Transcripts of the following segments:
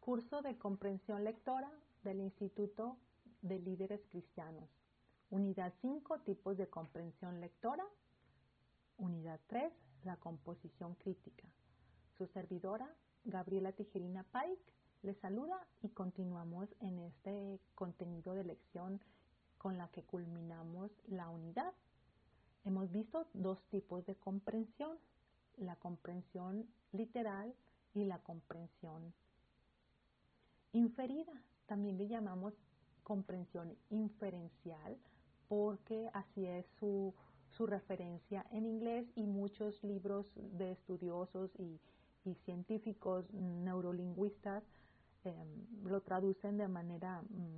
Curso de comprensión lectora del Instituto de Líderes Cristianos. Unidad 5, tipos de comprensión lectora. Unidad 3, la composición crítica. Su servidora, Gabriela Tijerina Pike, les saluda y continuamos en este contenido de lección con la que culminamos la unidad. Hemos visto dos tipos de comprensión, la comprensión literal y la comprensión inferida. También le llamamos comprensión inferencial porque así es su referencia en inglés, y muchos libros de estudiosos y científicos neurolingüistas lo traducen de manera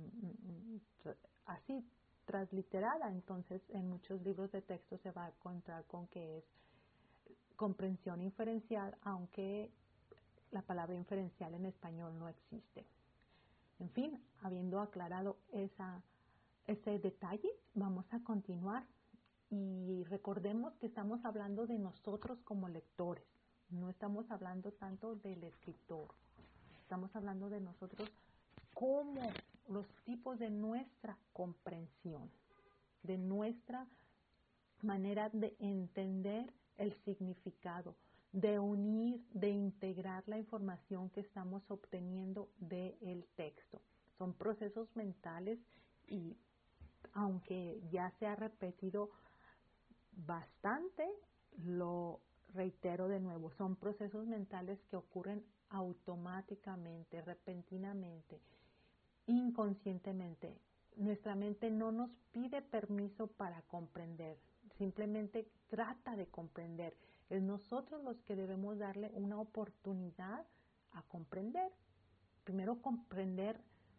así, transliterada. Entonces en muchos libros de texto se va a encontrar con que es comprensión inferencial, aunque la palabra inferencial en español no existe. En fin, habiendo aclarado ese detalle, vamos a continuar y recordemos que estamos hablando de nosotros como lectores, no estamos hablando tanto del escritor, estamos hablando de nosotros como los tipos de nuestra comprensión, de nuestra manera de entender el significado, de unir, de integrar la información que estamos obteniendo del texto. Son procesos mentales y aunque ya se ha repetido bastante, lo reitero de nuevo, son procesos mentales que ocurren automáticamente, repentinamente, inconscientemente. Nuestra mente no nos pide permiso para comprender, simplemente trata de comprender. Es nosotros los que debemos darle una oportunidad a comprender. Primero comprender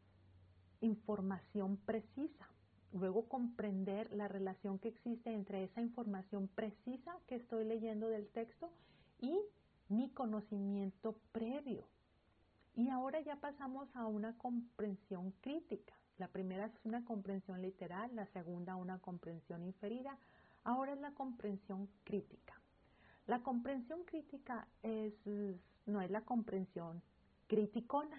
información precisa, luego comprender la relación que existe entre esa información precisa que estoy leyendo del texto y mi conocimiento previo. Y ahora ya pasamos a una comprensión crítica. La primera es una comprensión literal, la segunda una comprensión inferida. Ahora es la comprensión crítica. La comprensión crítica no es la comprensión criticona,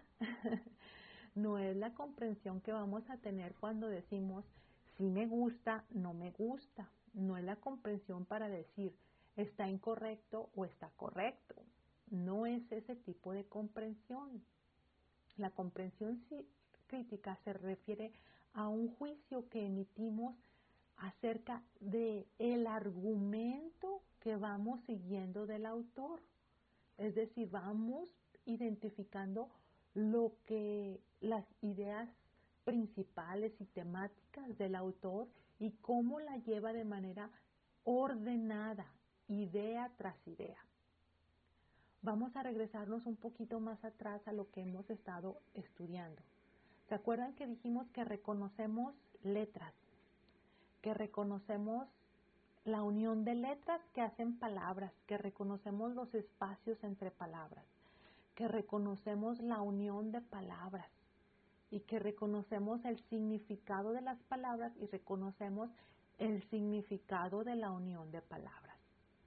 no es la comprensión que vamos a tener cuando decimos si me gusta, no me gusta. No es la comprensión para decir está incorrecto o está correcto. No es ese tipo de comprensión. La comprensión crítica se refiere a un juicio que emitimos acerca de el argumento que vamos siguiendo del autor. Es decir, vamos identificando lo que las ideas principales y temáticas del autor y cómo la lleva de manera ordenada, idea tras idea. Vamos a regresarnos un poquito más atrás a lo que hemos estado estudiando. ¿Se acuerdan que dijimos que reconocemos letras? Que reconocemos la unión de letras que hacen palabras, que reconocemos los espacios entre palabras, que reconocemos la unión de palabras y que reconocemos el significado de las palabras y reconocemos el significado de la unión de palabras.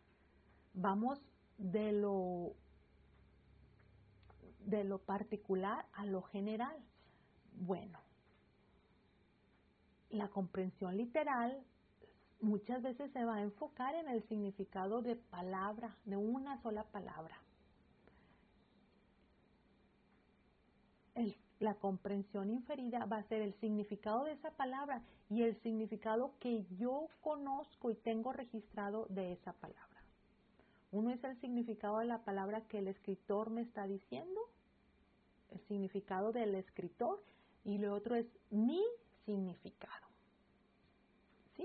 Vamos de lo particular a lo general. Bueno, la comprensión literal muchas veces se va a enfocar en el significado de palabra, de una sola palabra. La comprensión inferida va a ser el significado de esa palabra y el significado que yo conozco y tengo registrado de esa palabra. Uno es el significado de la palabra que el escritor me está diciendo, el significado del escritor, y lo otro es mi significado. ¿Sí?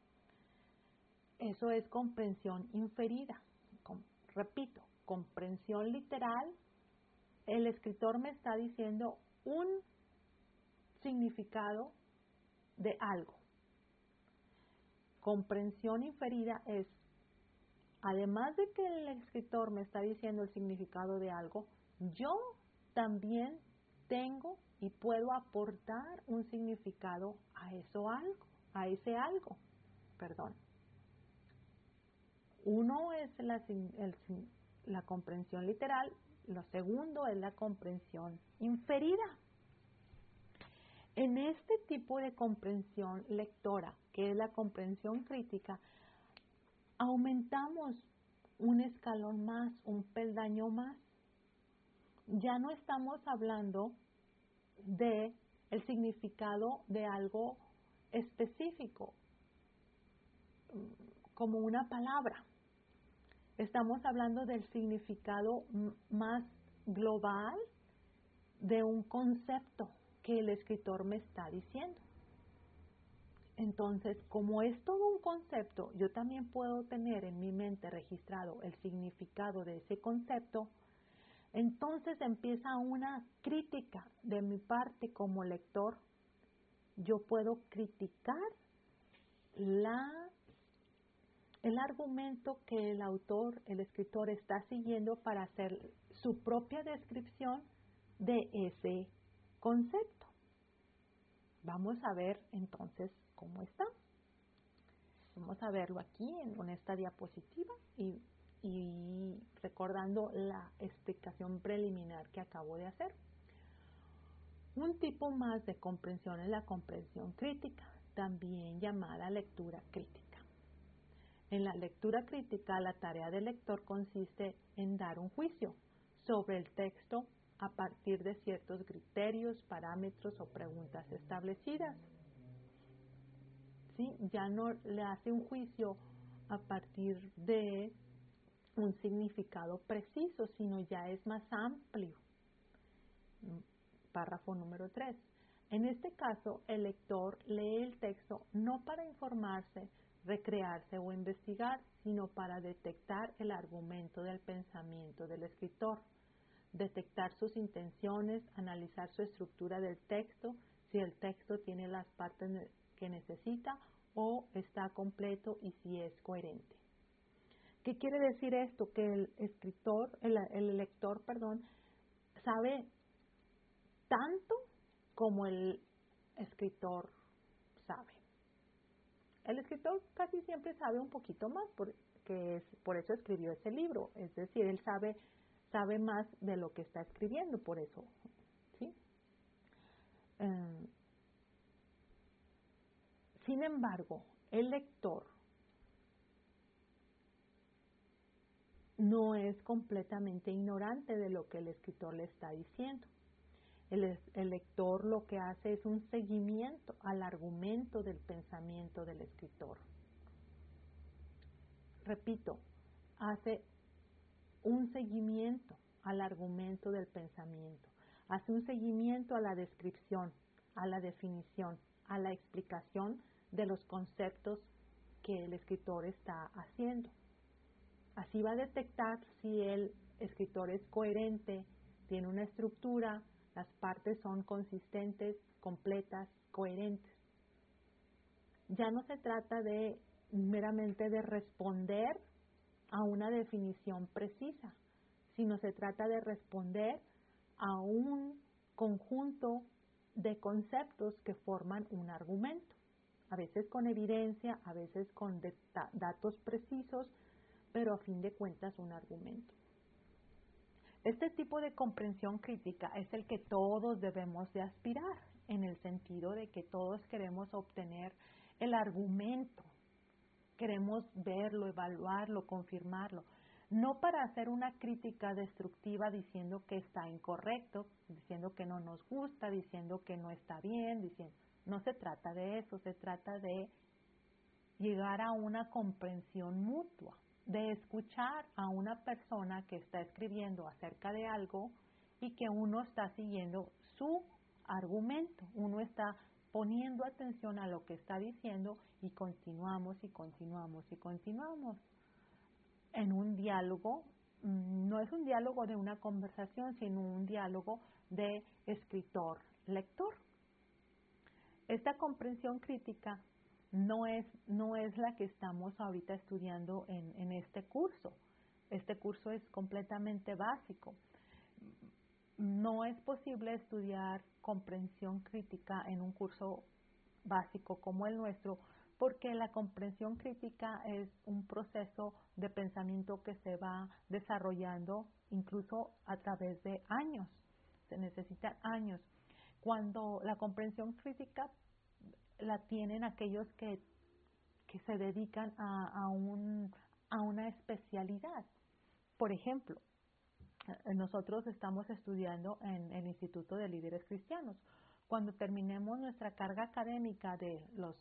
Eso es comprensión inferida. Repito, comprensión literal, el escritor me está diciendo un significado de algo. Comprensión inferida es, además de que el escritor me está diciendo el significado de algo, yo también tengo y puedo aportar un significado a ese algo. Uno es la comprensión literal, Lo segundo es la comprensión inferida. En este tipo de comprensión lectora, que es la comprensión crítica, aumentamos un escalón más, un peldaño más. Ya no estamos hablando de el significado de algo específico, como una palabra. Estamos hablando del significado más global de un concepto que el escritor me está diciendo. Entonces, como es todo un concepto, yo también puedo tener en mi mente registrado el significado de ese concepto. Entonces empieza una crítica de mi parte como lector. Yo puedo criticar el argumento que el autor, el escritor está siguiendo para hacer su propia descripción de ese concepto. Vamos a ver entonces cómo está. Vamos a verlo aquí en esta diapositiva y recordando la explicación preliminar que acabo de hacer. Un tipo más de comprensión es la comprensión crítica, también llamada lectura crítica. En la lectura crítica, la tarea del lector consiste en dar un juicio sobre el texto a partir de ciertos criterios, parámetros o preguntas establecidas. ¿Sí? Ya no le hace un juicio a partir de un significado preciso, sino ya es más amplio. Párrafo número 3. En este caso, el lector lee el texto no para informarse, recrearse o investigar, sino para detectar el argumento del pensamiento del escritor, detectar sus intenciones, analizar su estructura del texto, si el texto tiene las partes que necesita o está completo y si es coherente. ¿Qué quiere decir esto? Que el lector, sabe tanto como el escritor sabe. El escritor casi siempre sabe un poquito más, por eso escribió ese libro. Es decir, él sabe más de lo que está escribiendo, por eso. ¿Sí? Sin embargo, el lector no es completamente ignorante de lo que el escritor le está diciendo. El lector lo que hace es un seguimiento al argumento del pensamiento del escritor. Repito, hace un seguimiento al argumento del pensamiento, hace un seguimiento a la descripción, a la definición, a la explicación de los conceptos que el escritor está haciendo. Así va a detectar si el escritor es coherente, tiene una estructura, las partes son consistentes, completas, coherentes. Ya no se trata de meramente de responder a una definición precisa, sino se trata de responder a un conjunto de conceptos que forman un argumento, a veces con evidencia, a veces con datos precisos, pero a fin de cuentas un argumento. Este tipo de comprensión crítica es el que todos debemos de aspirar, en el sentido de que todos queremos obtener el argumento, queremos verlo, evaluarlo, confirmarlo, no para hacer una crítica destructiva diciendo que está incorrecto, diciendo que no nos gusta, diciendo que no está bien, no se trata de eso, se trata de llegar a una comprensión mutua, de escuchar a una persona que está escribiendo acerca de algo y que uno está siguiendo su argumento, uno está poniendo atención a lo que está diciendo y continuamos y continuamos y continuamos. En un diálogo, no es un diálogo de una conversación, sino un diálogo de escritor-lector. Esta comprensión crítica no es la que estamos ahorita estudiando en este curso. Este curso es completamente básico. No es posible estudiar comprensión crítica en un curso básico como el nuestro, porque la comprensión crítica es un proceso de pensamiento que se va desarrollando incluso a través de años. Se necesitan años. Cuando la comprensión crítica la tienen aquellos que se dedican a una especialidad. Por ejemplo, nosotros estamos estudiando en el Instituto de Líderes Cristianos. Cuando terminemos nuestra carga académica de los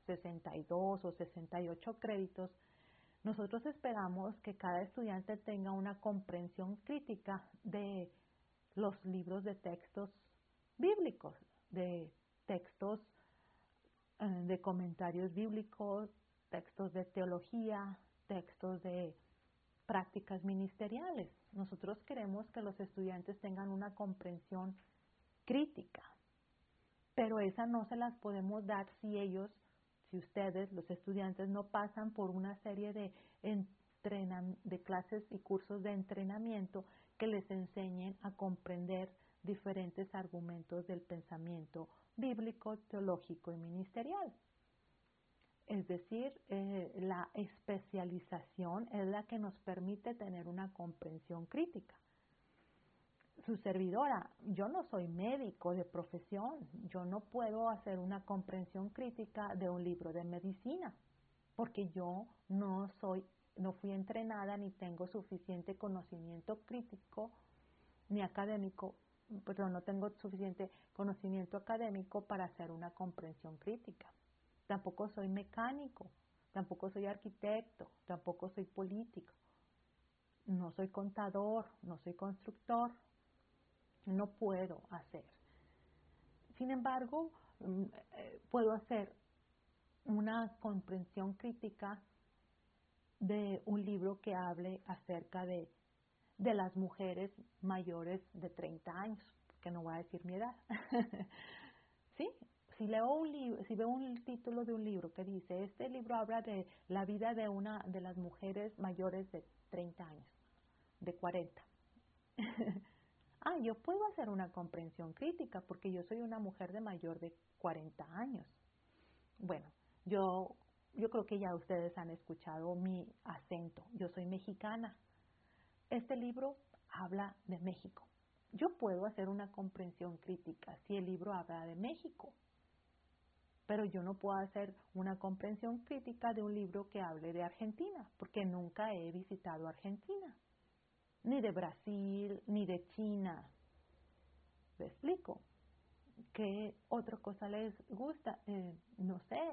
62 o 68 créditos, nosotros esperamos que cada estudiante tenga una comprensión crítica de los libros de textos bíblicos, de textos de comentarios bíblicos, textos de teología, textos de prácticas ministeriales. Nosotros queremos que los estudiantes tengan una comprensión crítica, pero esa no se las podemos dar si ustedes, los estudiantes, no pasan por una serie de clases y cursos de entrenamiento que les enseñen a comprender diferentes argumentos del pensamiento bíblico, teológico y ministerial. Es decir, la especialización es la que nos permite tener una comprensión crítica. Su servidora, yo no soy médico de profesión, yo no puedo hacer una comprensión crítica de un libro de medicina, porque yo no fui entrenada ni tengo suficiente conocimiento crítico ni académico, perdón, no tengo suficiente conocimiento académico para hacer una comprensión crítica. Tampoco soy mecánico, tampoco soy arquitecto, tampoco soy político, no soy contador, no soy constructor, no puedo hacer. Sin embargo, puedo hacer una comprensión crítica de un libro que hable acerca de las mujeres mayores de 30 años, que no voy a decir mi edad. ¿Sí? Si leo un libro, si veo un título de un libro que dice, este libro habla de la vida de una de las mujeres mayores de 30 años, de 40. Yo puedo hacer una comprensión crítica porque yo soy una mujer de mayor de 40 años. Bueno, yo creo que ya ustedes han escuchado mi acento. Yo soy mexicana. Este libro habla de México. Yo puedo hacer una comprensión crítica si el libro habla de México, pero yo no puedo hacer una comprensión crítica de un libro que hable de Argentina, porque nunca he visitado Argentina, ni de Brasil, ni de China. ¿Me explico? ¿Qué otra cosa les gusta? No sé.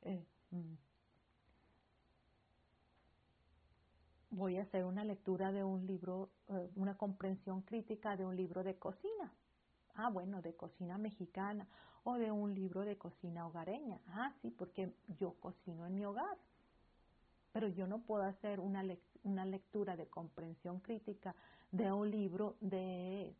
Voy a hacer una lectura de un libro, una comprensión crítica de un libro de cocina. Bueno, de cocina mexicana o de un libro de cocina hogareña. Sí, porque yo cocino en mi hogar. Pero yo no puedo hacer una lectura de comprensión crítica de un libro de,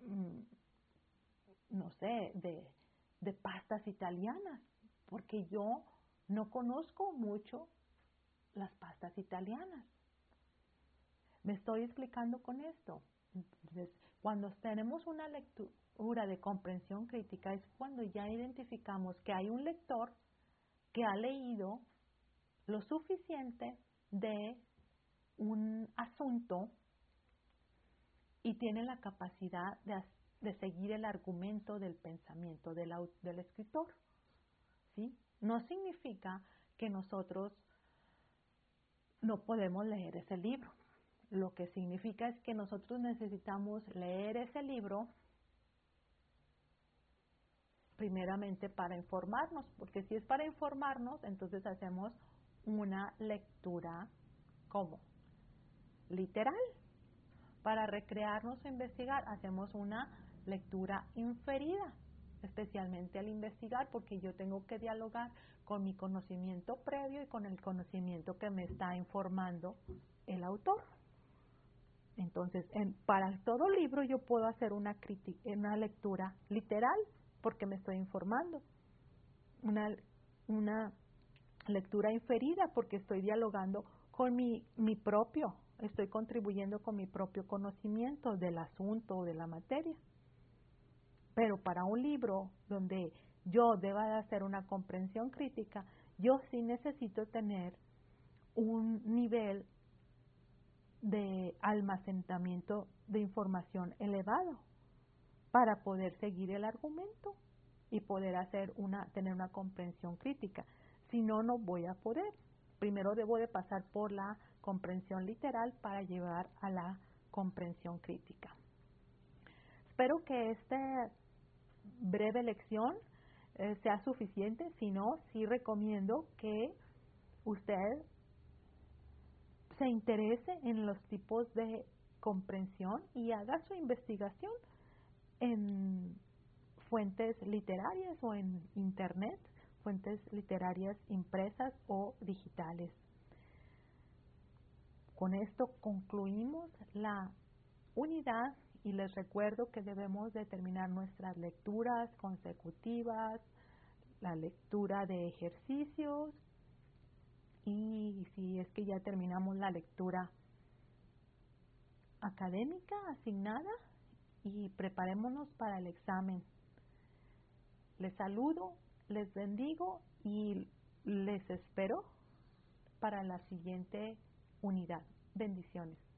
no sé, de pastas italianas, porque yo no conozco mucho las pastas italianas. ¿Me estoy explicando con esto? Entonces, cuando tenemos una lectura de comprensión crítica es cuando ya identificamos que hay un lector que ha leído lo suficiente de un asunto y tiene la capacidad de seguir el argumento del pensamiento del escritor. ¿Sí? No significa que nosotros no podemos leer ese libro. Lo que significa es que nosotros necesitamos leer ese libro primeramente para informarnos, porque si es para informarnos, entonces hacemos una lectura ¿cómo? Literal. Para recrearnos o investigar, hacemos una lectura inferida, especialmente al investigar, porque yo tengo que dialogar con mi conocimiento previo y con el conocimiento que me está informando el autor. Entonces, para todo libro yo puedo hacer una lectura literal, porque me estoy informando. Una lectura inferida, porque estoy dialogando con mi propio, estoy contribuyendo con mi propio conocimiento del asunto o de la materia. Pero para un libro donde yo deba de hacer una comprensión crítica, yo sí necesito tener un nivel de almacenamiento de información elevado para poder seguir el argumento y poder tener una comprensión crítica. Si no, no voy a poder. Primero debo de pasar por la comprensión literal para llevar a la comprensión crítica. Espero que esta breve lección sea suficiente. Si no, sí recomiendo que usted se interese en los tipos de comprensión y haga su investigación en fuentes literarias o en internet, fuentes literarias impresas o digitales. Con esto concluimos la unidad y les recuerdo que debemos de terminar nuestras lecturas consecutivas, la lectura de ejercicios y si es que ya terminamos la lectura académica asignada y preparémonos para el examen. Les saludo, les bendigo y les espero para la siguiente unidad. Bendiciones.